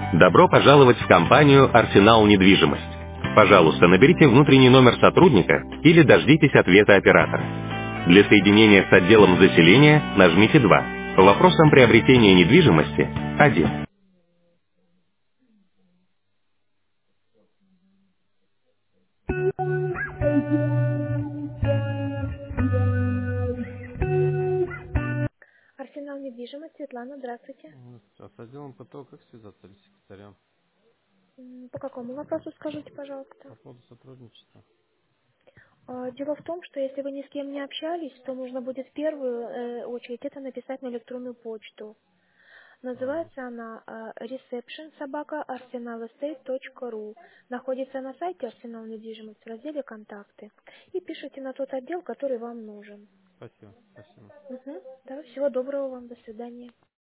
Добро пожаловать в компанию «Арсенал недвижимость». Пожалуйста, наберите внутренний номер сотрудника или дождитесь ответа оператора. Для соединения с отделом заселения нажмите 2. По вопросам приобретения недвижимости – 1. Арсенал недвижимость, Светлана, здравствуйте. А с отделом ПТО как связаться или секретарем По какому вопросу скажите, пожалуйста? по поводу сотрудничества? Дело в том, что если вы ни с кем не общались, то нужно будет в первую очередь это написать на электронную почту. А, Называется она reception@arsenalestate.ru. Находится на сайте Арсенал недвижимость в разделе «Контакты». И пишите на тот отдел, который вам нужен. спасибо, спасибо. Мгм. Да, всего доброго вам, до свидания.